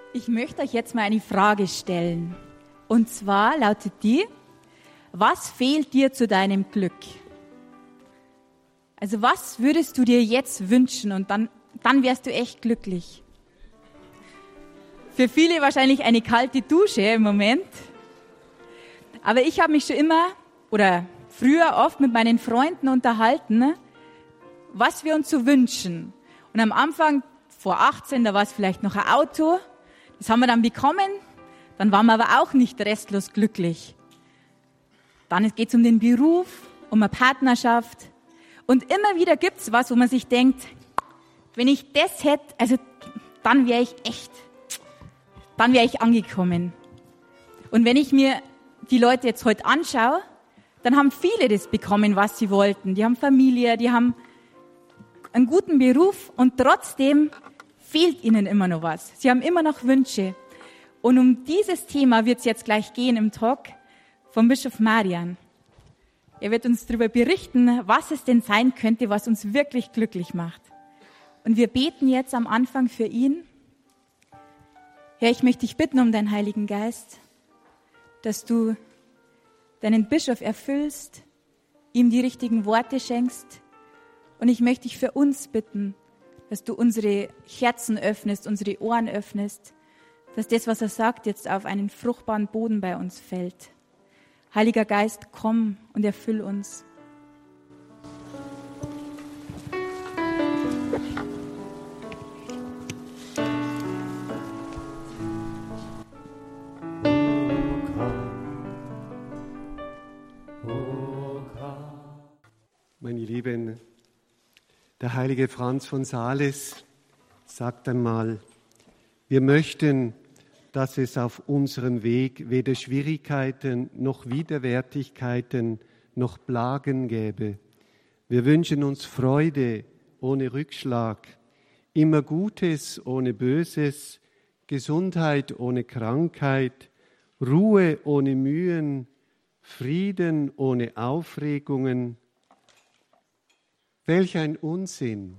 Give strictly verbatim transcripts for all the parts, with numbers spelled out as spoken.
Ich möchte euch jetzt mal eine Frage stellen. Und zwar lautet die: Was fehlt dir zu deinem Glück? Also was würdest du dir jetzt wünschen und dann, dann wärst du echt glücklich? Für viele wahrscheinlich eine kalte Dusche im Moment. Aber ich habe mich schon immer oder früher oft mit meinen Freunden unterhalten, was wir uns so wünschen. Und am Anfang, vor achtzehn, da war es vielleicht noch ein Auto. Das haben wir dann bekommen. Dann waren wir aber auch nicht restlos glücklich. Dann geht es um den Beruf, um eine Partnerschaft. Und immer wieder gibt es was, wo man sich denkt, wenn ich das hätte, also dann wäre ich echt, dann wäre ich angekommen. Und wenn ich mir die Leute jetzt heute anschaue, dann haben viele das bekommen, was sie wollten. Die haben Familie, die haben einen guten Beruf und trotzdem fehlt ihnen immer noch was. Sie haben immer noch Wünsche. Und um dieses Thema wird es jetzt gleich gehen im Talk vom Bischof Marian. Er wird uns darüber berichten, was es denn sein könnte, was uns wirklich glücklich macht. Und wir beten jetzt am Anfang für ihn. Herr, ich möchte dich bitten um deinen Heiligen Geist, dass du deinen Bischof erfüllst, ihm die richtigen Worte schenkst. Und ich möchte dich für uns bitten, dass du unsere Herzen öffnest, unsere Ohren öffnest, dass das, was er sagt, jetzt auf einen fruchtbaren Boden bei uns fällt. Heiliger Geist, komm und erfüll uns. Meine Lieben, der heilige Franz von Sales sagt einmal, wir möchten, dass es auf unserem Weg weder Schwierigkeiten noch Widerwärtigkeiten noch Plagen gäbe. Wir wünschen uns Freude ohne Rückschlag, immer Gutes ohne Böses, Gesundheit ohne Krankheit, Ruhe ohne Mühen, Frieden ohne Aufregungen. Welch ein Unsinn!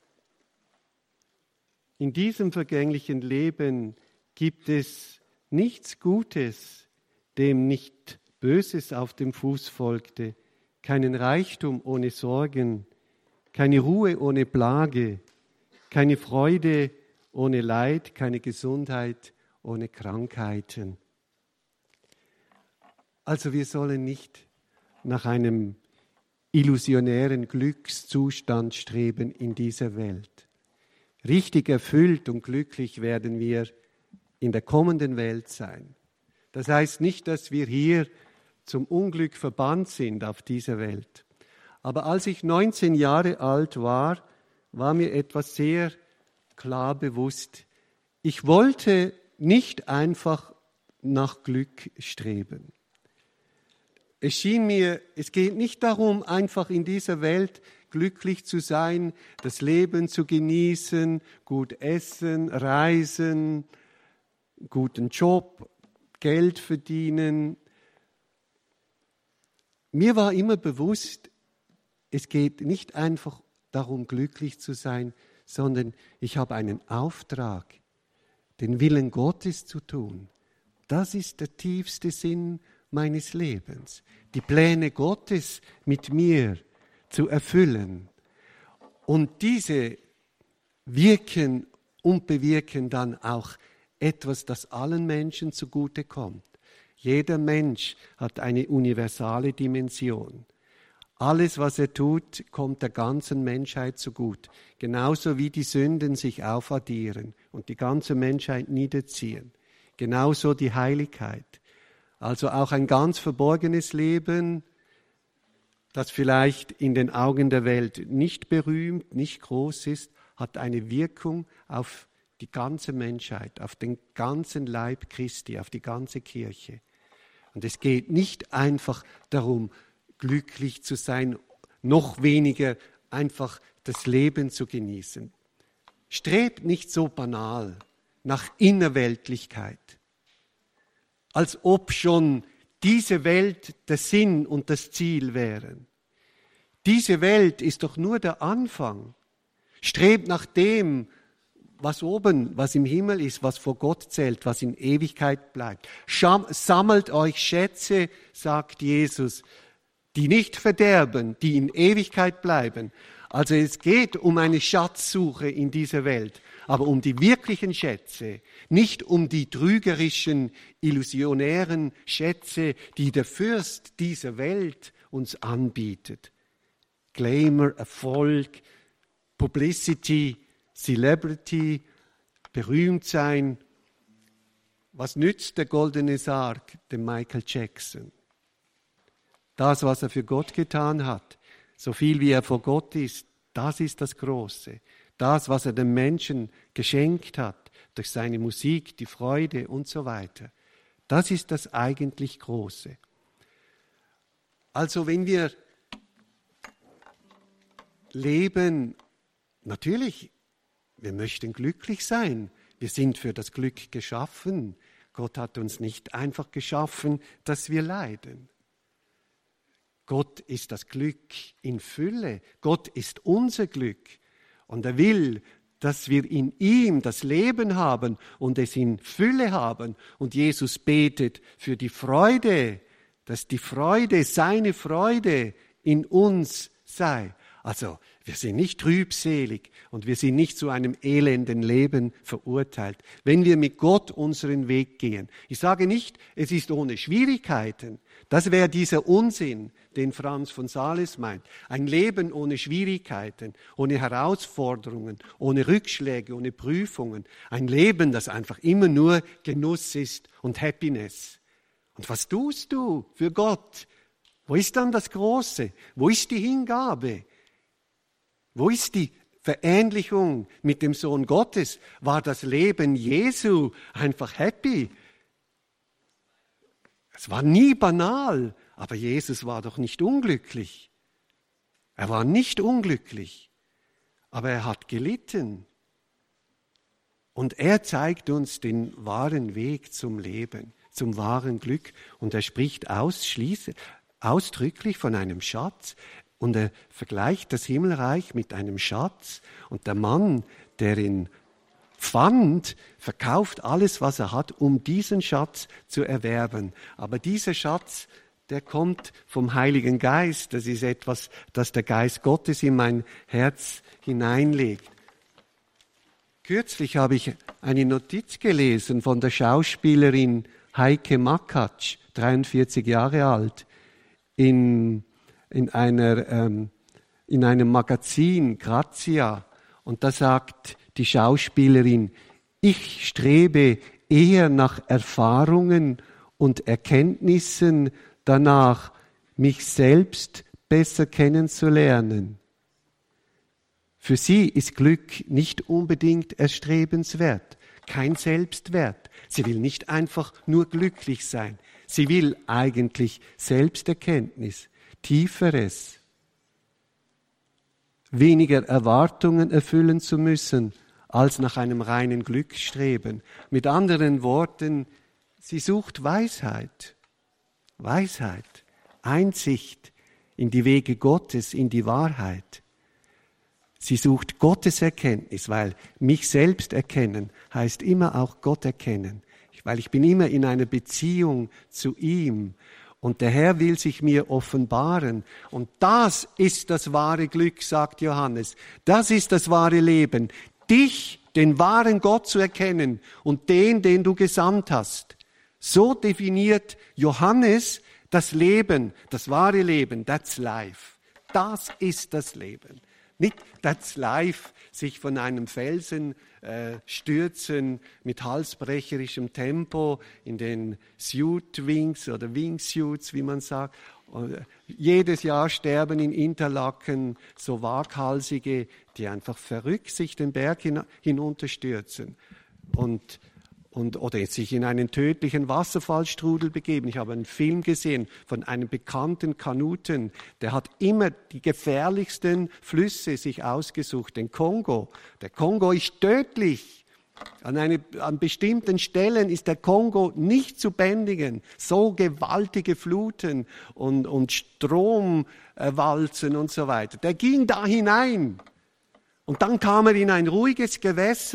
In diesem vergänglichen Leben gibt es nichts Gutes, dem nicht Böses auf dem Fuß folgte, keinen Reichtum ohne Sorgen, keine Ruhe ohne Plage, keine Freude ohne Leid, keine Gesundheit ohne Krankheiten. Also wir sollen nicht nach einem illusionären Glückszustand streben in dieser Welt. Richtig erfüllt und glücklich werden wir in der kommenden Welt sein. Das heißt nicht, dass wir hier zum Unglück verbannt sind auf dieser Welt. Aber als ich neunzehn Jahre alt war, war mir etwas sehr klar bewusst. Ich wollte nicht einfach nach Glück streben. Es schien mir, es geht nicht darum, einfach in dieser Welt glücklich zu sein, das Leben zu genießen, gut essen, reisen, guten Job, Geld verdienen. Mir war immer bewusst, es geht nicht einfach darum, glücklich zu sein, sondern ich habe einen Auftrag, den Willen Gottes zu tun. Das ist der tiefste Sinn meines Lebens, die Pläne Gottes mit mir zu erfüllen. Und diese wirken und bewirken dann auch etwas, das allen Menschen zugutekommt. Jeder Mensch hat eine universale Dimension. Alles, was er tut, kommt der ganzen Menschheit zugute. Genauso wie die Sünden sich aufaddieren und die ganze Menschheit niederziehen. Genauso die Heiligkeit. Also auch ein ganz verborgenes Leben, das vielleicht in den Augen der Welt nicht berühmt, nicht groß ist, hat eine Wirkung auf die ganze Menschheit, auf den ganzen Leib Christi, auf die ganze Kirche. Und es geht nicht einfach darum, glücklich zu sein, noch weniger einfach das Leben zu genießen. Strebt nicht so banal nach Innerweltlichkeit, als ob schon diese Welt der Sinn und das Ziel wären. Diese Welt ist doch nur der Anfang. Strebt nach dem, was oben, was im Himmel ist, was vor Gott zählt, was in Ewigkeit bleibt. Scham, sammelt euch Schätze, sagt Jesus, die nicht verderben, die in Ewigkeit bleiben. Also es geht um eine Schatzsuche in dieser Welt, aber um die wirklichen Schätze, nicht um die trügerischen, illusionären Schätze, die der Fürst dieser Welt uns anbietet. Glamour, Erfolg, Publicity, Celebrity, berühmt sein. Was nützt der goldene Sarg dem Michael Jackson? Das, was er für Gott getan hat, so viel wie er vor Gott ist, das ist das Große. Das, was er den Menschen geschenkt hat, durch seine Musik, die Freude und so weiter. Das ist das eigentlich Große. Also wenn wir leben, natürlich, wir möchten glücklich sein. Wir sind für das Glück geschaffen. Gott hat uns nicht einfach geschaffen, dass wir leiden. Gott ist das Glück in Fülle. Gott ist unser Glück. Und er will, dass wir in ihm das Leben haben und es in Fülle haben. Und Jesus betet für die Freude, dass die Freude, seine Freude in uns sei. Also, wir sind nicht trübselig und wir sind nicht zu einem elenden Leben verurteilt, wenn wir mit Gott unseren Weg gehen. Ich sage nicht, es ist ohne Schwierigkeiten. Das wäre dieser Unsinn, den Franz von Sales meint. Ein Leben ohne Schwierigkeiten, ohne Herausforderungen, ohne Rückschläge, ohne Prüfungen. Ein Leben, das einfach immer nur Genuss ist und Happiness. Und was tust du für Gott? Wo ist dann das Große? Wo ist die Hingabe? Wo ist die Verähnlichung mit dem Sohn Gottes? War das Leben Jesu einfach happy? Es war nie banal, aber Jesus war doch nicht unglücklich. Er war nicht unglücklich, aber er hat gelitten. Und er zeigt uns den wahren Weg zum Leben, zum wahren Glück. Und er spricht ausschließlich, ausdrücklich von einem Schatz. Und er vergleicht das Himmelreich mit einem Schatz. Und der Mann, der ihn fand, verkauft alles, was er hat, um diesen Schatz zu erwerben. Aber dieser Schatz, der kommt vom Heiligen Geist. Das ist etwas, das der Geist Gottes in mein Herz hineinlegt. Kürzlich habe ich eine Notiz gelesen von der Schauspielerin Heike Makatsch, dreiundvierzig Jahre alt, in in einer ähm, in einem Magazin Grazia, und da sagt die Schauspielerin: Ich strebe eher nach Erfahrungen und Erkenntnissen danach, mich selbst besser kennenzulernen. Für sie ist Glück nicht unbedingt erstrebenswert, kein Selbstwert. Sie will nicht einfach nur glücklich sein. Sie will eigentlich Selbsterkenntnis, Tieferes, weniger Erwartungen erfüllen zu müssen, als nach einem reinen Glück streben. Mit anderen Worten, sie sucht Weisheit, Weisheit, Einsicht in die Wege Gottes, in die Wahrheit. Sie sucht Gottes Erkenntnis, weil mich selbst erkennen heißt immer auch Gott erkennen, weil ich bin immer in einer Beziehung zu ihm. Und der Herr will sich mir offenbaren. Und das ist das wahre Glück, sagt Johannes. Das ist das wahre Leben. Dich, den wahren Gott zu erkennen und den, den du gesandt hast. So definiert Johannes das Leben, das wahre Leben. That's life. Das ist das Leben. Nicht that's life, sich von einem Felsen äh, stürzen mit halsbrecherischem Tempo in den Suit Wings oder Wingsuits, wie man sagt. Und jedes Jahr sterben in Interlaken so Waghalsige, die einfach verrückt sich den Berg hin, hinunterstürzen und Und, oder sich in einen tödlichen Wasserfallstrudel begeben. Ich habe einen Film gesehen von einem bekannten Kanuten, der hat immer die gefährlichsten Flüsse sich ausgesucht, den Kongo. Der Kongo ist tödlich. An, eine, an bestimmten Stellen ist der Kongo nicht zu bändigen. So gewaltige Fluten und, und Stromwalzen und so weiter. Der ging da hinein. Und dann kam er in ein ruhiges Gewässer,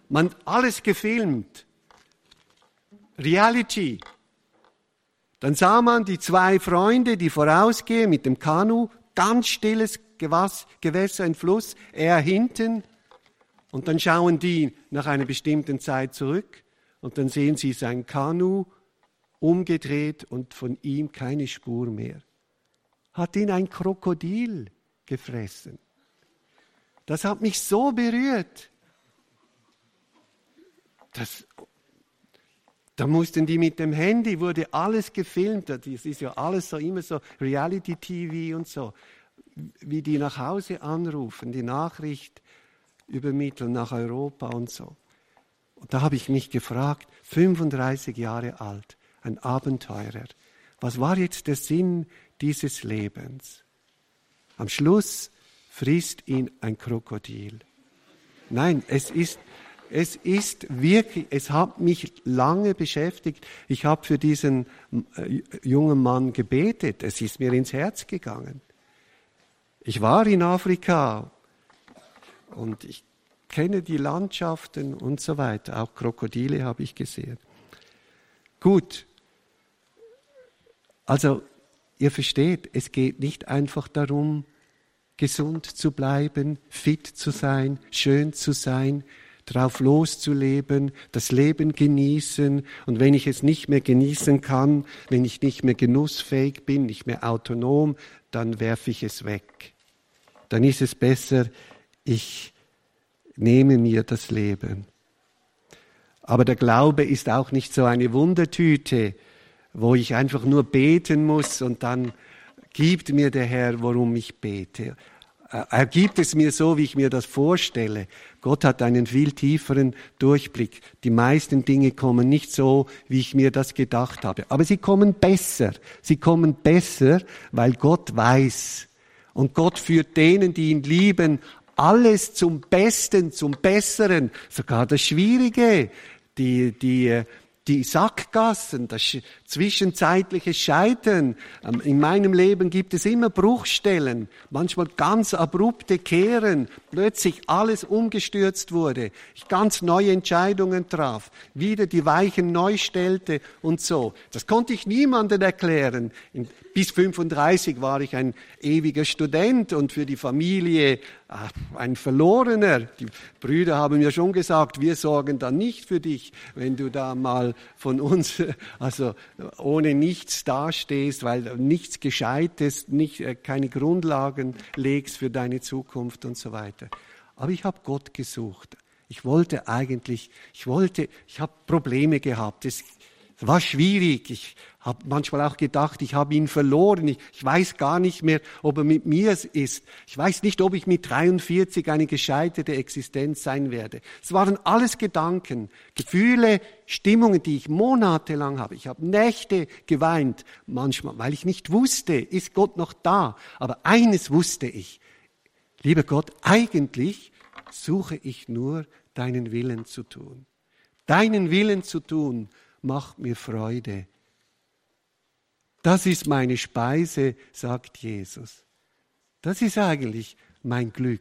Man alles gefilmt. Reality. Dann sah man die zwei Freunde, die vorausgehen mit dem Kanu, ganz stilles Gewass, Gewässer, ein Fluss, er hinten. Und dann schauen die nach einer bestimmten Zeit zurück und dann sehen sie sein Kanu umgedreht und von ihm keine Spur mehr. Hat ihn ein Krokodil gefressen. Das hat mich so berührt. Das, da mussten die mit dem Handy, wurde alles gefilmt. Das ist ja alles so immer so Reality-T V und so. Wie die nach Hause anrufen, die Nachricht übermitteln nach Europa und so. Und da habe ich mich gefragt, fünfunddreißig Jahre alt, ein Abenteurer. Was war jetzt der Sinn dieses Lebens? Am Schluss frisst ihn ein Krokodil. Nein, es ist, es ist wirklich, es hat mich lange beschäftigt. Ich habe für diesen äh, jungen Mann gebetet. Es ist mir ins Herz gegangen. Ich war in Afrika und ich kenne die Landschaften und so weiter. Auch Krokodile habe ich gesehen. Gut. Also, ihr versteht, es geht nicht einfach darum, gesund zu bleiben, fit zu sein, schön zu sein, drauf loszuleben, das Leben genießen. Und wenn ich es nicht mehr genießen kann, wenn ich nicht mehr genussfähig bin, nicht mehr autonom, dann werfe ich es weg. Dann ist es besser, ich nehme mir das Leben. Aber der Glaube ist auch nicht so eine Wundertüte, wo ich einfach nur beten muss und dann gibt mir der Herr, worum ich bete. Er gibt es mir so, wie ich mir das vorstelle. Gott hat einen viel tieferen Durchblick. Die meisten Dinge kommen nicht so, wie ich mir das gedacht habe. Aber sie kommen besser. Sie kommen besser, weil Gott weiß. Und Gott führt denen, die ihn lieben, alles zum Besten, zum Besseren. Sogar das Schwierige, die, die, die Sackgassen, das zwischenzeitliche Scheitern. In meinem Leben gibt es immer Bruchstellen, manchmal ganz abrupte Kehren, plötzlich alles umgestürzt wurde, ich ganz neue Entscheidungen traf, wieder die Weichen neu stellte und so. Das konnte ich niemandem erklären. Bis fünfunddreißig war ich ein ewiger Student und für die Familie ach, ein Verlorener. Die Brüder haben mir schon gesagt, wir sorgen dann nicht für dich, wenn du da mal von uns, also ohne nichts dastehst, weil du nichts Gescheites, nicht, keine Grundlagen legst für deine Zukunft und so weiter. Aber ich habe Gott gesucht. Ich wollte eigentlich, ich wollte, ich habe Probleme gehabt. Es war schwierig. Ich habe manchmal auch gedacht, ich habe ihn verloren. Ich, ich weiß gar nicht mehr, ob er mit mir ist. Ich weiß nicht, ob ich mit dreiundvierzig eine gescheiterte Existenz sein werde. Es waren alles Gedanken, Gefühle, Stimmungen, die ich monatelang habe. Ich habe Nächte geweint, manchmal, weil ich nicht wusste, ist Gott noch da? Aber eines wusste ich. Lieber Gott, eigentlich suche ich nur, deinen Willen zu tun. Deinen Willen zu tun macht mir Freude. Das ist meine Speise, sagt Jesus. Das ist eigentlich mein Glück.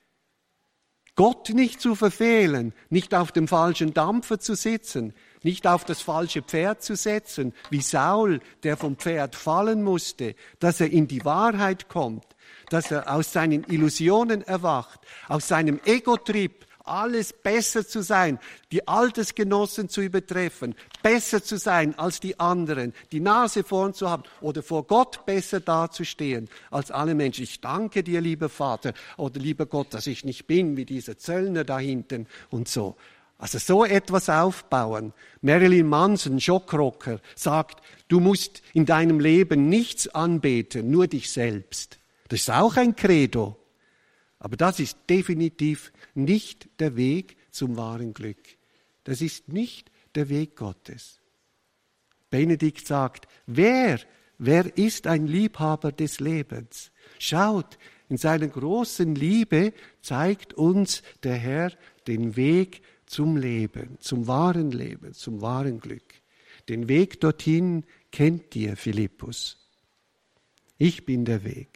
Gott nicht zu verfehlen, nicht auf dem falschen Dampfer zu sitzen, nicht auf das falsche Pferd zu setzen, wie Saul, der vom Pferd fallen musste, dass er in die Wahrheit kommt, dass er aus seinen Illusionen erwacht, aus seinem Ego-Trip, alles besser zu sein, die Altersgenossen zu übertreffen, besser zu sein als die anderen, die Nase vorn zu haben oder vor Gott besser dazustehen als alle Menschen. Ich danke dir, lieber Vater oder lieber Gott, dass ich nicht bin wie dieser Zöllner da hinten und so. Also so etwas aufbauen. Marilyn Manson, Schockrocker, sagt, du musst in deinem Leben nichts anbeten, nur dich selbst. Das ist auch ein Credo. Aber das ist definitiv nicht der Weg zum wahren Glück. Das ist nicht der Weg Gottes. Benedikt sagt, wer, wer ist ein Liebhaber des Lebens? Schaut, in seiner großen Liebe zeigt uns der Herr den Weg zum Leben, zum wahren Leben, zum wahren Glück. Den Weg dorthin kennt ihr, Philippus. Ich bin der Weg.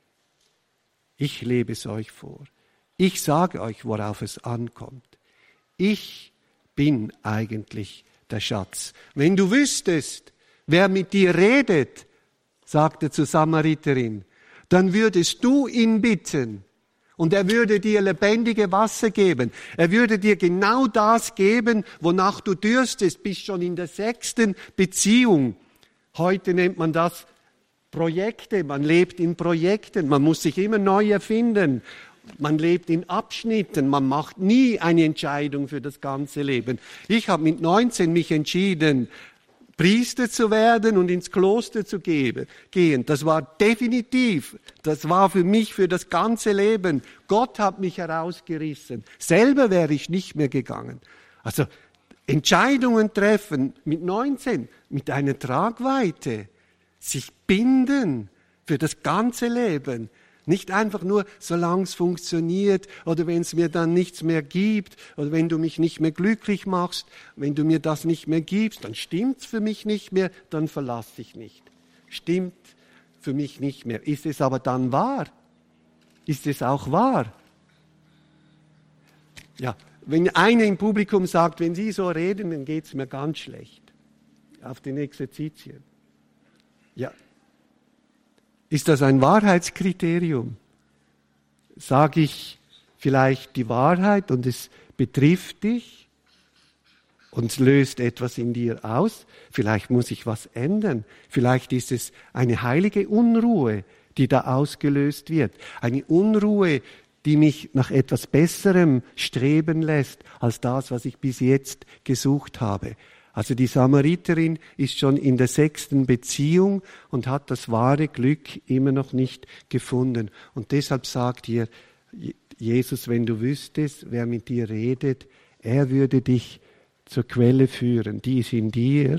Ich lebe es euch vor. Ich sage euch, worauf es ankommt. Ich bin eigentlich der Schatz. Wenn du wüsstest, wer mit dir redet, sagte zur Samariterin, dann würdest du ihn bitten und er würde dir lebendige Wasser geben. Er würde dir genau das geben, wonach du dürstest, bist schon in der sechsten Beziehung. Heute nennt man das Projekte, man lebt in Projekten, man muss sich immer neu erfinden. Man lebt in Abschnitten, man macht nie eine Entscheidung für das ganze Leben. Ich habe mit neunzehn mich entschieden, Priester zu werden und ins Kloster zu gehen. Das war definitiv, das war für mich für das ganze Leben. Gott hat mich herausgerissen. Selber wäre ich nicht mehr gegangen. Also Entscheidungen treffen mit neunzehn, mit einer Tragweite, sich binden für das ganze Leben. Nicht einfach nur, solange es funktioniert oder wenn es mir dann nichts mehr gibt oder wenn du mich nicht mehr glücklich machst, wenn du mir das nicht mehr gibst, dann stimmt's für mich nicht mehr, dann verlasse ich nicht. Stimmt für mich nicht mehr. Ist es aber dann wahr? Ist es auch wahr? Ja, wenn einer im Publikum sagt, wenn Sie so reden, dann geht's mir ganz schlecht. Auf den Exerzitien. Ja. Ist das ein Wahrheitskriterium? Sage ich vielleicht die Wahrheit und es betrifft dich und es löst etwas in dir aus? Vielleicht muss ich was ändern. Vielleicht ist es eine heilige Unruhe, die da ausgelöst wird. Eine Unruhe, die mich nach etwas Besserem streben lässt als das, was ich bis jetzt gesucht habe. Also die Samariterin ist schon in der sechsten Beziehung und hat das wahre Glück immer noch nicht gefunden. Und deshalb sagt ihr Jesus, wenn du wüsstest, wer mit dir redet, er würde dich zur Quelle führen. Die ist in dir,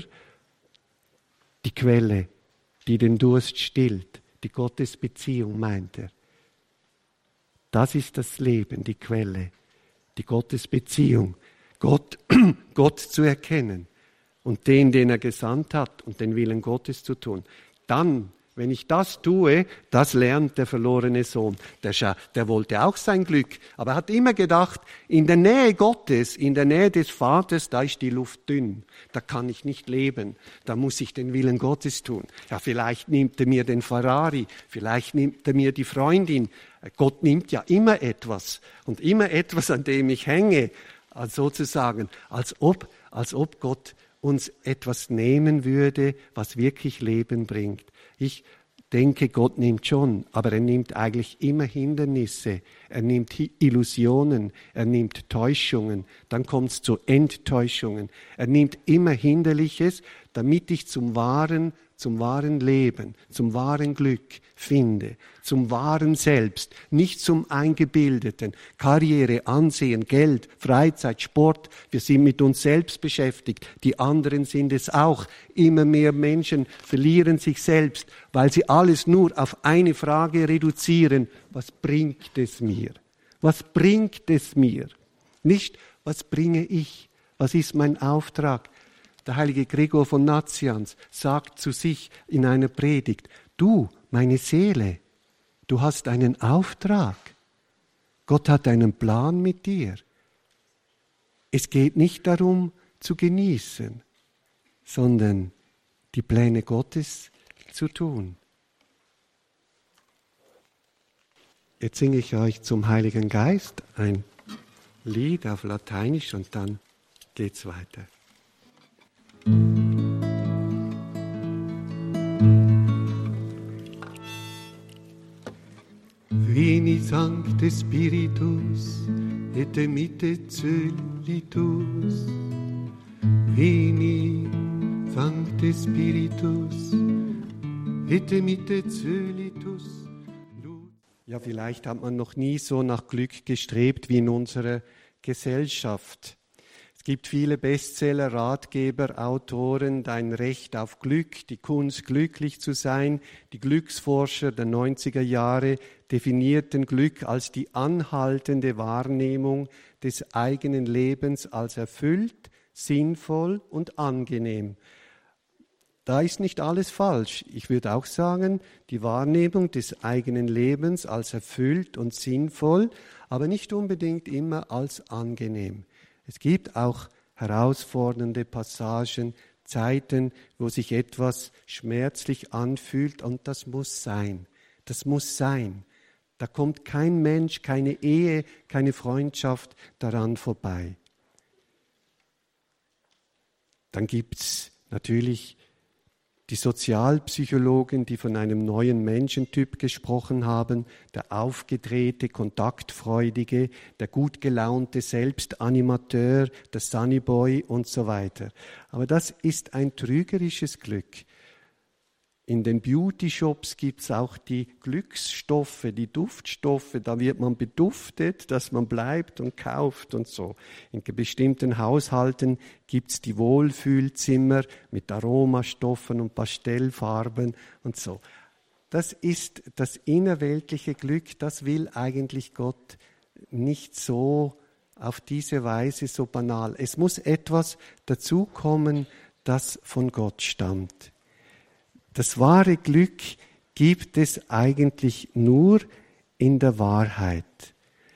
die Quelle, die den Durst stillt, die Gottesbeziehung, meint er. Das ist das Leben, die Quelle, die Gottesbeziehung, Gott, Gott zu erkennen. Und den, den er gesandt hat und den Willen Gottes zu tun. Dann, wenn ich das tue, das lernt der verlorene Sohn. Der, Scha- der wollte auch sein Glück, aber er hat immer gedacht, in der Nähe Gottes, in der Nähe des Vaters, da ist die Luft dünn. Da kann ich nicht leben. Da muss ich den Willen Gottes tun. Ja, vielleicht nimmt er mir den Ferrari, vielleicht nimmt er mir die Freundin. Gott nimmt ja immer etwas und immer etwas, an dem ich hänge, also sozusagen, als ob, als ob Gott uns etwas nehmen würde, was wirklich Leben bringt. Ich denke, Gott nimmt schon, aber er nimmt eigentlich immer Hindernisse, er nimmt Illusionen, er nimmt Täuschungen, dann kommt es zu Enttäuschungen. Er nimmt immer Hinderliches, damit ich zum wahren, zum wahren Leben, zum wahren Glück finde, zum wahren Selbst, nicht zum Eingebildeten. Karriere, Ansehen, Geld, Freizeit, Sport, wir sind mit uns selbst beschäftigt, die anderen sind es auch. Immer mehr Menschen verlieren sich selbst, weil sie alles nur auf eine Frage reduzieren: Was bringt es mir? Was bringt es mir? Nicht, was bringe ich? Was ist mein Auftrag? Der heilige Gregor von Nazianz sagt zu sich in einer Predigt: Du, meine Seele, du hast einen Auftrag. Gott hat einen Plan mit dir. Es geht nicht darum zu genießen, sondern die Pläne Gottes zu tun. Jetzt singe ich euch zum Heiligen Geist ein Lied auf Lateinisch und dann geht's weiter. Vini Sancte Spiritus et emitte Coelitus. Vini Sancte Spiritus et emitte Coelitus. Ja, vielleicht hat man noch nie so nach Glück gestrebt wie in unserer Gesellschaft. Es gibt viele Bestseller, Ratgeber, Autoren, Dein Recht auf Glück, die Kunst, glücklich zu sein. Die Glücksforscher der neunziger Jahre definierten Glück als die anhaltende Wahrnehmung des eigenen Lebens als erfüllt, sinnvoll und angenehm. Da ist nicht alles falsch. Ich würde auch sagen, die Wahrnehmung des eigenen Lebens als erfüllt und sinnvoll, aber nicht unbedingt immer als angenehm. Es gibt auch herausfordernde Passagen, Zeiten, wo sich etwas schmerzlich anfühlt und das muss sein. Das muss sein. Da kommt kein Mensch, keine Ehe, keine Freundschaft daran vorbei. Dann gibt es natürlich die Sozialpsychologen, die von einem neuen Menschentyp gesprochen haben, der aufgedrehte, kontaktfreudige, der gut gelaunte Selbstanimateur, der Sunnyboy und so weiter. Aber das ist ein trügerisches Glück. In den Beauty-Shops gibt es auch die Glücksstoffe, die Duftstoffe, da wird man beduftet, dass man bleibt und kauft und so. In bestimmten Haushalten gibt es die Wohlfühlzimmer mit Aromastoffen und Pastellfarben und so. Das ist das innerweltliche Glück, das will eigentlich Gott nicht so auf diese Weise so banal. Es muss etwas dazukommen, das von Gott stammt. Das wahre Glück gibt es eigentlich nur in der Wahrheit,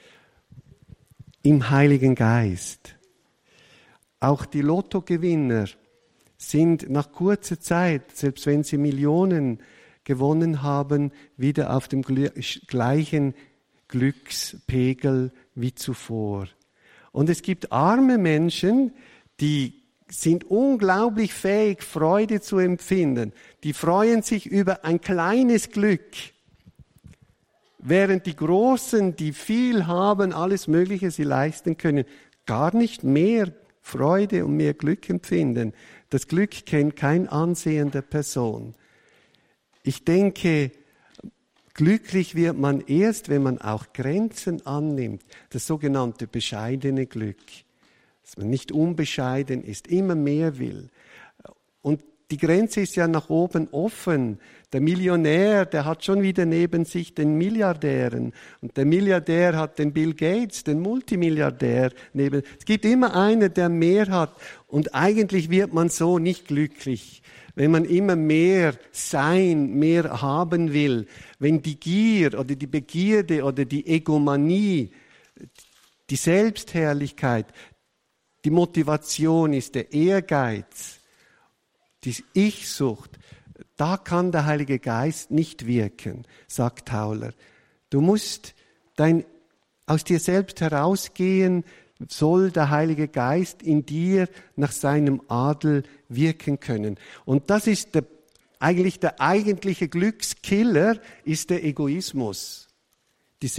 im Heiligen Geist. Auch die Lottogewinner sind nach kurzer Zeit, selbst wenn sie Millionen gewonnen haben, wieder auf dem gleichen Glückspegel wie zuvor. Und es gibt arme Menschen, die sind unglaublich fähig, Freude zu empfinden. Die freuen sich über ein kleines Glück, während die Großen, die viel haben, alles Mögliche sie leisten können, gar nicht mehr Freude und mehr Glück empfinden. Das Glück kennt kein Ansehen der Person. Ich denke, glücklich wird man erst, wenn man auch Grenzen annimmt, das sogenannte bescheidene Glück. Dass man nicht unbescheiden ist, immer mehr will. Und die Grenze ist ja nach oben offen. Der Millionär, der hat schon wieder neben sich den Milliardären. Und der Milliardär hat den Bill Gates, den Multimilliardär neben. Es gibt immer einen, der mehr hat. Und eigentlich wird man so nicht glücklich, wenn man immer mehr sein, mehr haben will. Wenn die Gier oder die Begierde oder die Egomanie, die Selbstherrlichkeit, die Motivation ist der Ehrgeiz, die Ich-Sucht. Da kann der Heilige Geist nicht wirken, sagt Tauler. Du musst dein, aus dir selbst herausgehen, soll der Heilige Geist in dir nach seinem Adel wirken können. Und das ist der, eigentlich der eigentliche Glückskiller, ist der Egoismus. Die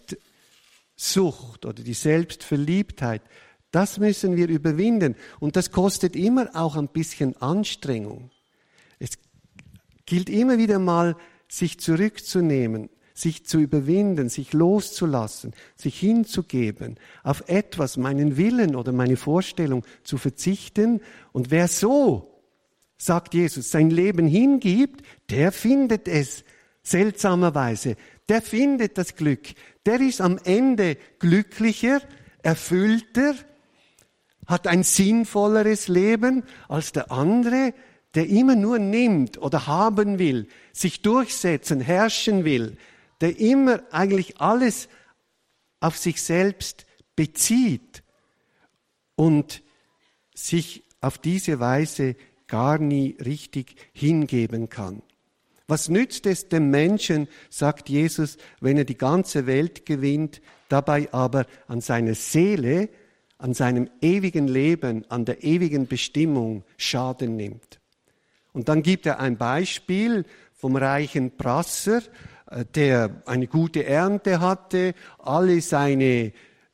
Selbstsucht oder die Selbstverliebtheit. Das müssen wir überwinden. Und das kostet immer auch ein bisschen Anstrengung. Es gilt immer wieder mal, sich zurückzunehmen, sich zu überwinden, sich loszulassen, sich hinzugeben, auf etwas, meinen Willen oder meine Vorstellung zu verzichten. Und wer so, sagt Jesus, sein Leben hingibt, der findet es seltsamerweise. Der findet das Glück. Der ist am Ende glücklicher, erfüllter, hat ein sinnvolleres Leben als der andere, der immer nur nimmt oder haben will, sich durchsetzen, herrschen will, der immer eigentlich alles auf sich selbst bezieht und sich auf diese Weise gar nie richtig hingeben kann. Was nützt es dem Menschen, sagt Jesus, wenn er die ganze Welt gewinnt, dabei aber an seiner Seele, an seinem ewigen Leben, an der ewigen Bestimmung Schaden nimmt. Und dann gibt er ein Beispiel vom reichen Prasser, der eine gute Ernte hatte, alle seine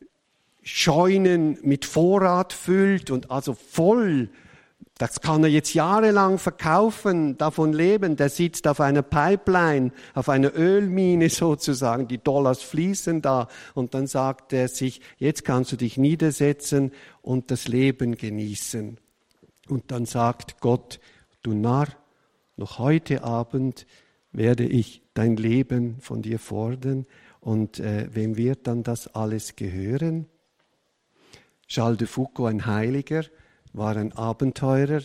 Scheunen mit Vorrat füllt und also voll. Das kann er jetzt jahrelang verkaufen, davon leben. Der sitzt auf einer Pipeline, auf einer Ölmine sozusagen. Die Dollars fließen da. Und dann sagt er sich, jetzt kannst du dich niedersetzen und das Leben genießen. Und dann sagt Gott, du Narr, noch heute Abend werde ich dein Leben von dir fordern. Und äh, wem wird dann das alles gehören? Charles de Foucault, ein Heiliger, war ein Abenteurer,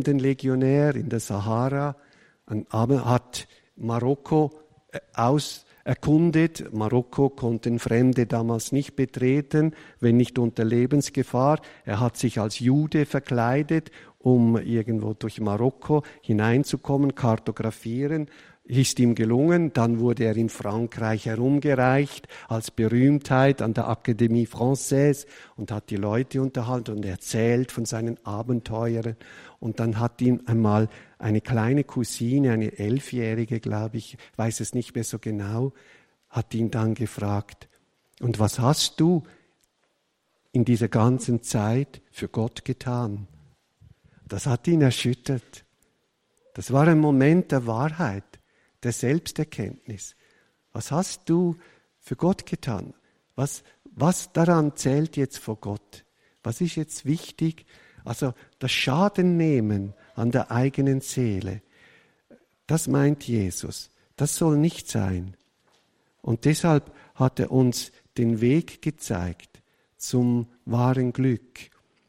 Fremdenlegionär in der Sahara, hat Marokko aus, erkundet. Marokko konnten Fremde damals nicht betreten, wenn nicht unter Lebensgefahr. Er hat sich als Jude verkleidet, um irgendwo durch Marokko hineinzukommen, kartografieren. Ist ihm gelungen, dann wurde er in Frankreich herumgereicht als Berühmtheit an der Académie Française und hat die Leute unterhalten und erzählt von seinen Abenteuern. Und dann hat ihn einmal eine kleine Cousine, eine Elfjährige, glaube ich, weiß es nicht mehr so genau, hat ihn dann gefragt, und was hast du in dieser ganzen Zeit für Gott getan? Das hat ihn erschüttert. Das war ein Moment der Wahrheit, der Selbsterkenntnis. Was hast du für Gott getan? Was, was daran zählt jetzt vor Gott? Was ist jetzt wichtig? Also das Schaden nehmen an der eigenen Seele, das meint Jesus. Das soll nicht sein. Und deshalb hat er uns den Weg gezeigt zum wahren Glück.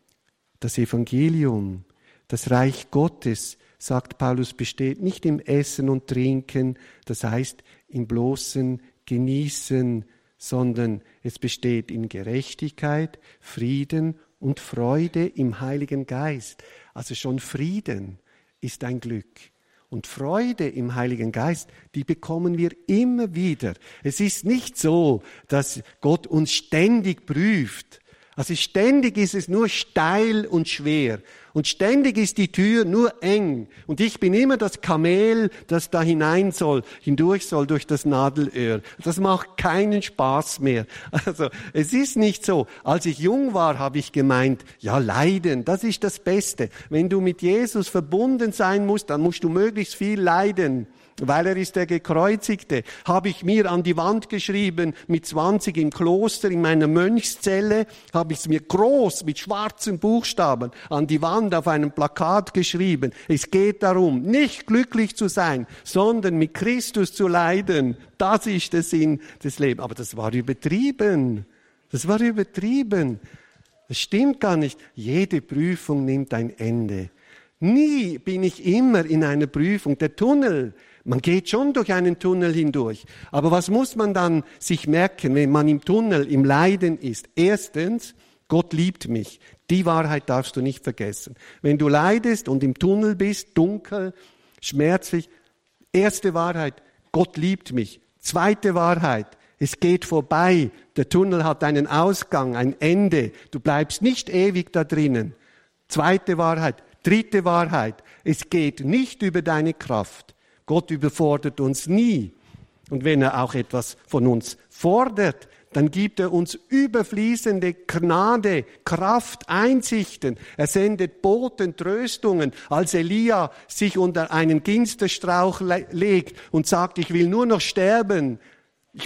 Das Evangelium, das Reich Gottes, sagt Paulus, besteht nicht im Essen und Trinken, das heißt im bloßen Genießen, sondern es besteht in Gerechtigkeit, Frieden und Freude im Heiligen Geist. Also schon Frieden ist ein Glück. Und Freude im Heiligen Geist, die bekommen wir immer wieder. Es ist nicht so, dass Gott uns ständig prüft. Also ständig ist es nur steil und schwer. Und ständig ist die Tür nur eng. Und ich bin immer das Kamel, das da hinein soll, hindurch soll durch das Nadelöhr. Das macht keinen Spaß mehr. Also es ist nicht so. Als ich jung war, habe ich gemeint, ja, leiden, das ist das Beste. Wenn du mit Jesus verbunden sein musst, dann musst du möglichst viel leiden. Weil er ist der Gekreuzigte, habe ich mir an die Wand geschrieben, mit zwanzig im Kloster, in meiner Mönchszelle, habe ich es mir groß mit schwarzen Buchstaben an die Wand auf einem Plakat geschrieben. Es geht darum, nicht glücklich zu sein, sondern mit Christus zu leiden. Das ist der Sinn des Lebens. Aber das war übertrieben. Das war übertrieben. Das stimmt gar nicht. Jede Prüfung nimmt ein Ende. Nie bin ich immer in einer Prüfung. Der Tunnel, man geht schon durch einen Tunnel hindurch. Aber was muss man dann sich merken, wenn man im Tunnel, im Leiden ist? Erstens, Gott liebt mich. Die Wahrheit darfst du nicht vergessen. Wenn du leidest und im Tunnel bist, dunkel, schmerzlich, erste Wahrheit, Gott liebt mich. Zweite Wahrheit, es geht vorbei. Der Tunnel hat einen Ausgang, ein Ende. Du bleibst nicht ewig da drinnen. Zweite Wahrheit. Dritte Wahrheit, es geht nicht über deine Kraft. Gott überfordert uns nie. Und wenn er auch etwas von uns fordert, dann gibt er uns überfließende Gnade, Kraft, Einsichten. Er sendet Boten, Tröstungen. Als Elia sich unter einen Ginsterstrauch le- legt und sagt, ich will nur noch sterben. Ich,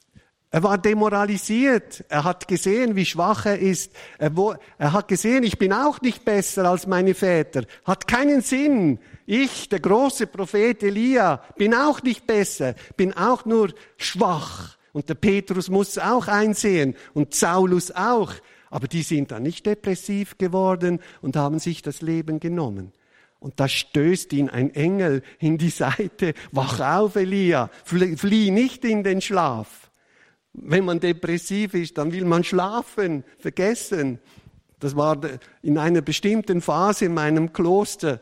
er war demoralisiert. Er hat gesehen, wie schwach er ist. Er, wo, er hat gesehen, ich bin auch nicht besser als meine Väter. Hat keinen Sinn. Ich, der große Prophet Elia, bin auch nicht besser. Bin auch nur schwach. Und der Petrus muss auch einsehen und Saulus auch. Aber die sind dann nicht depressiv geworden und haben sich das Leben genommen. Und da stößt ihn ein Engel in die Seite. Wach auf, Elia, flieh nicht in den Schlaf. Wenn man depressiv ist, dann will man schlafen, vergessen. Das war in einer bestimmten Phase in meinem Kloster.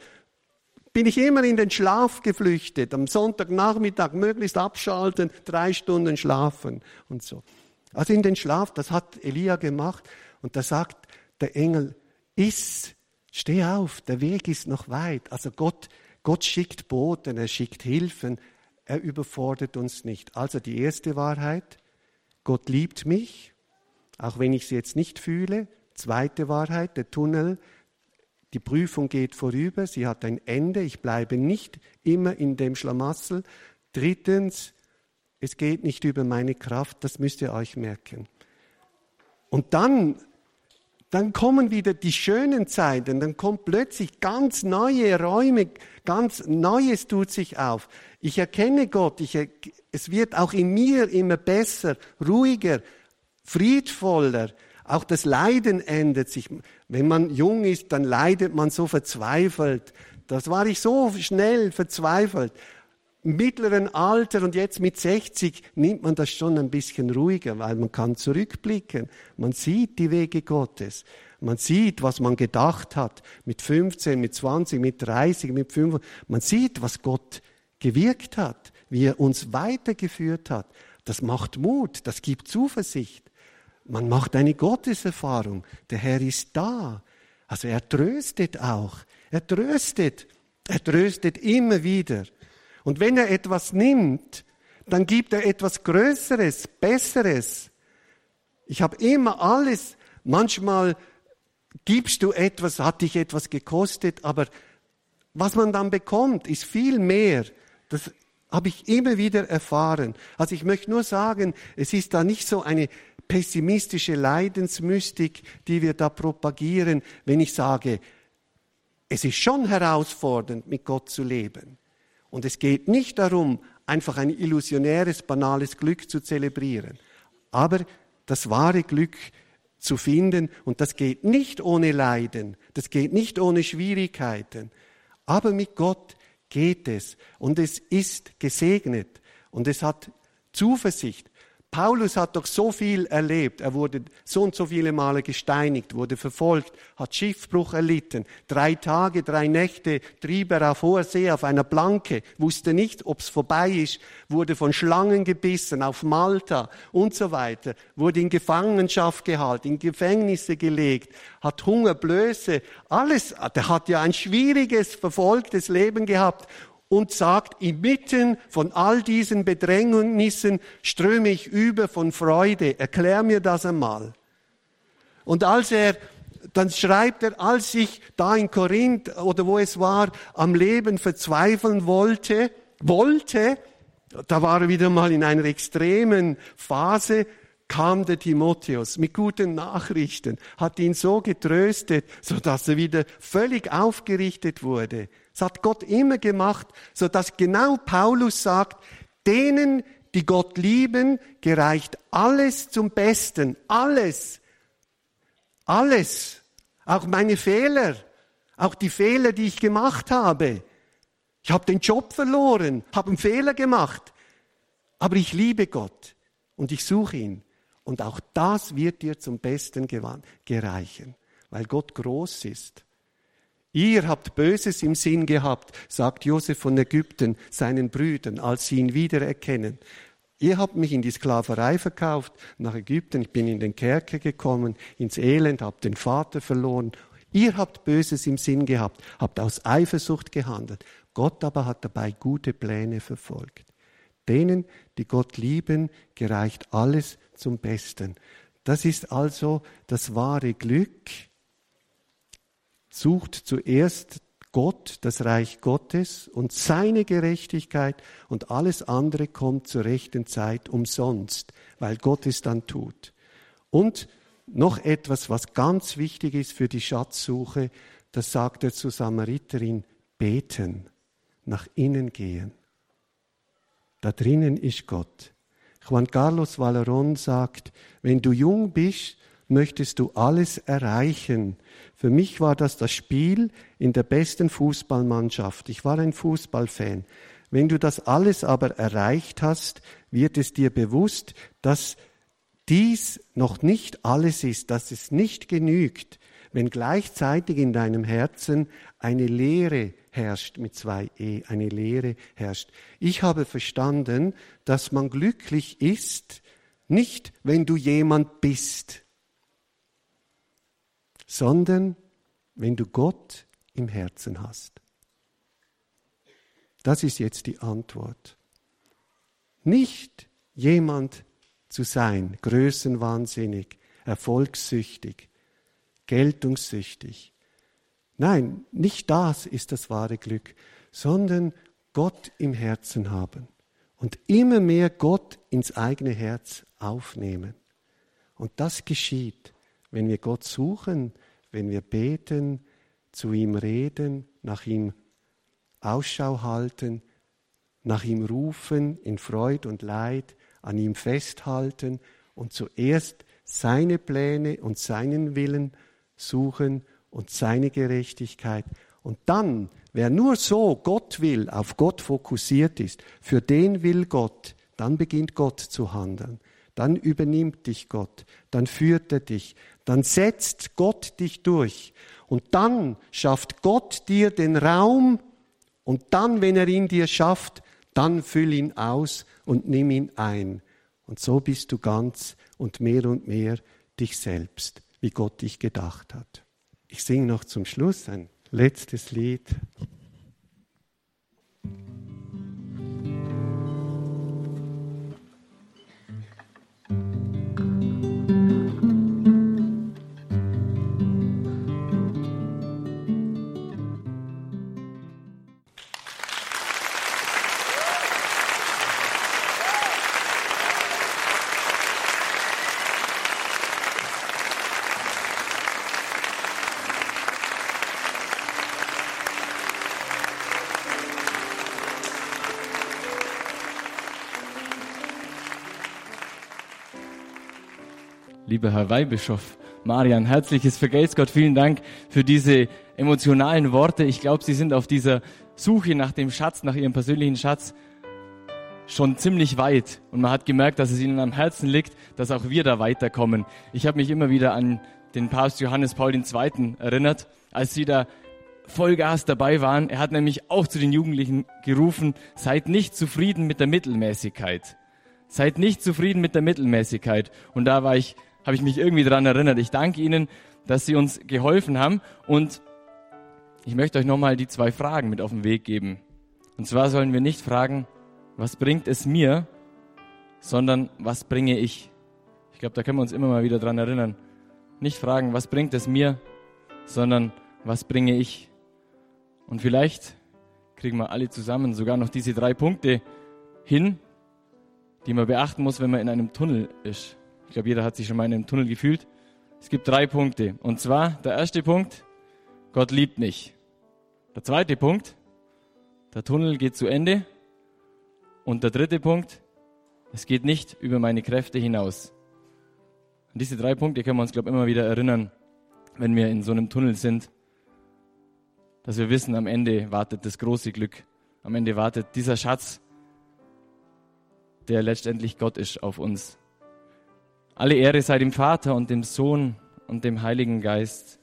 Bin ich immer in den Schlaf geflüchtet, am Sonntagnachmittag möglichst abschalten, drei Stunden schlafen und so. Also in den Schlaf, das hat Elia gemacht und da sagt der Engel, iss, steh auf, der Weg ist noch weit. Also Gott, Gott schickt Boten, er schickt Hilfen, er überfordert uns nicht. Also die erste Wahrheit, Gott liebt mich, auch wenn ich es jetzt nicht fühle. Zweite Wahrheit, der Tunnel, die Prüfung geht vorüber, sie hat ein Ende, ich bleibe nicht immer in dem Schlamassel. Drittens, es geht nicht über meine Kraft, das müsst ihr euch merken. Und dann, dann kommen wieder die schönen Zeiten, dann kommen plötzlich ganz neue Räume, ganz Neues tut sich auf. Ich erkenne Gott, ich, es wird auch in mir immer besser, ruhiger, friedvoller. Auch das Leiden ändert sich. Wenn man jung ist, dann leidet man so verzweifelt. Das war ich so schnell verzweifelt. mittleren Alter und jetzt mit sechzig nimmt man das schon ein bisschen ruhiger, weil man kann zurückblicken. Man sieht die Wege Gottes. Man sieht, was man gedacht hat mit fünfzehn, mit zwanzig, mit dreißig, mit fünfundfünfzig. Man sieht, was Gott gewirkt hat, wie er uns weitergeführt hat. Das macht Mut, das gibt Zuversicht. Man macht eine Gotteserfahrung. Der Herr ist da. Also er tröstet auch. Er tröstet. Er tröstet immer wieder. Und wenn er etwas nimmt, dann gibt er etwas Größeres, Besseres. Ich habe immer alles, manchmal gibst du etwas, hat dich etwas gekostet, aber was man dann bekommt, ist viel mehr. Das habe ich immer wieder erfahren. Also ich möchte nur sagen, es ist da nicht so eine pessimistische Leidensmystik, die wir da propagieren, wenn ich sage, es ist schon herausfordernd, mit Gott zu leben. Und es geht nicht darum, einfach ein illusionäres, banales Glück zu zelebrieren. Aber das wahre Glück zu finden, und das geht nicht ohne Leiden, das geht nicht ohne Schwierigkeiten. Aber mit Gott geht es. Und es ist gesegnet. Und es hat Zuversicht. Paulus hat doch so viel erlebt. Er wurde so und so viele Male gesteinigt, wurde verfolgt, hat Schiffbruch erlitten. Drei Tage, drei Nächte trieb er auf hoher See auf einer Planke, wusste nicht, ob es vorbei ist, wurde von Schlangen gebissen auf Malta und so weiter, wurde in Gefangenschaft gehalten, in Gefängnisse gelegt, hat Hunger, Blöße, alles. Der hat ja ein schwieriges, verfolgtes Leben gehabt. Und sagt, inmitten von all diesen Bedrängnissen ströme ich über von Freude. Erklär mir das einmal. Und als er, dann schreibt er, als ich da in Korinth oder wo es war, am Leben verzweifeln wollte, wollte, da war er wieder mal in einer extremen Phase, kam der Timotheus mit guten Nachrichten, hat ihn so getröstet, sodass er wieder völlig aufgerichtet wurde. Das hat Gott immer gemacht, sodass genau Paulus sagt, denen, die Gott lieben, gereicht alles zum Besten. Alles. Alles. Auch meine Fehler. Auch die Fehler, die ich gemacht habe. Ich habe den Job verloren, habe einen Fehler gemacht. Aber ich liebe Gott und ich suche ihn. Und auch das wird dir zum Besten gereichen, weil Gott groß ist. Ihr habt Böses im Sinn gehabt, sagt Josef von Ägypten seinen Brüdern, als sie ihn wiedererkennen. Ihr habt mich in die Sklaverei verkauft, nach Ägypten, ich bin in den Kerker gekommen, ins Elend, habt den Vater verloren. Ihr habt Böses im Sinn gehabt, habt aus Eifersucht gehandelt. Gott aber hat dabei gute Pläne verfolgt. Denen, die Gott lieben, gereicht alles zum Besten. Das ist also das wahre Glück. Sucht zuerst Gott, das Reich Gottes und seine Gerechtigkeit und alles andere kommt zur rechten Zeit umsonst, weil Gott es dann tut. Und noch etwas, was ganz wichtig ist für die Schatzsuche, das sagt er zur Samariterin, beten, nach innen gehen. Da drinnen ist Gott. Juan Carlos Valeron sagt, wenn du jung bist, möchtest du alles erreichen. Für mich war das das Spiel in der besten Fußballmannschaft. Ich war ein Fußballfan. Wenn du das alles aber erreicht hast, wird es dir bewusst, dass dies noch nicht alles ist, dass es nicht genügt, wenn gleichzeitig in deinem Herzen eine Leere herrscht, mit zwei E, eine Leere herrscht. Ich habe verstanden, dass man glücklich ist, nicht wenn du jemand bist, sondern wenn du Gott im Herzen hast. Das ist jetzt die Antwort. Nicht jemand zu sein, größenwahnsinnig, erfolgssüchtig, geltungssüchtig. Nein, nicht das ist das wahre Glück, sondern Gott im Herzen haben und immer mehr Gott ins eigene Herz aufnehmen. Und das geschieht, wenn wir Gott suchen, wenn wir beten, zu ihm reden, nach ihm Ausschau halten, nach ihm rufen, in Freud und Leid, an ihm festhalten und zuerst seine Pläne und seinen Willen suchen und seine Gerechtigkeit. Und dann, wer nur so Gott will, auf Gott fokussiert ist, für den will Gott, dann beginnt Gott zu handeln. Dann übernimmt dich Gott, dann führt er dich, dann setzt Gott dich durch. Und dann schafft Gott dir den Raum und dann, wenn er ihn dir schafft, dann füll ihn aus und nimm ihn ein. Und so bist du ganz und mehr und mehr dich selbst, wie Gott dich gedacht hat. Ich singe noch zum Schluss ein letztes Lied. Lieber Herr Weihbischof Marian, herzliches Vergelt's Gott, vielen Dank für diese emotionalen Worte. Ich glaube, Sie sind auf dieser Suche nach dem Schatz, nach Ihrem persönlichen Schatz schon ziemlich weit. Und man hat gemerkt, dass es Ihnen am Herzen liegt, dass auch wir da weiterkommen. Ich habe mich immer wieder an den Papst Johannes Paul der Zweite erinnert, als Sie da Vollgas dabei waren. Er hat nämlich auch zu den Jugendlichen gerufen, seid nicht zufrieden mit der Mittelmäßigkeit. Seid nicht zufrieden mit der Mittelmäßigkeit. Und da war ich habe ich mich irgendwie daran erinnert. Ich danke Ihnen, dass Sie uns geholfen haben. Und ich möchte euch nochmal die zwei Fragen mit auf den Weg geben. Und zwar sollen wir nicht fragen, was bringt es mir, sondern was bringe ich? Ich glaube, da können wir uns immer mal wieder dran erinnern. Nicht fragen, was bringt es mir, sondern was bringe ich? Und vielleicht kriegen wir alle zusammen sogar noch diese drei Punkte hin, die man beachten muss, wenn man in einem Tunnel ist. Ich glaube, jeder hat sich schon mal in einem Tunnel gefühlt. Es gibt drei Punkte. Und zwar, der erste Punkt, Gott liebt mich. Der zweite Punkt, der Tunnel geht zu Ende. Und der dritte Punkt, es geht nicht über meine Kräfte hinaus. An diese drei Punkte können wir uns, glaube ich, immer wieder erinnern, wenn wir in so einem Tunnel sind, dass wir wissen, am Ende wartet das große Glück. Am Ende wartet dieser Schatz, der letztendlich Gott ist, auf uns. Alle Ehre sei dem Vater und dem Sohn und dem Heiligen Geist,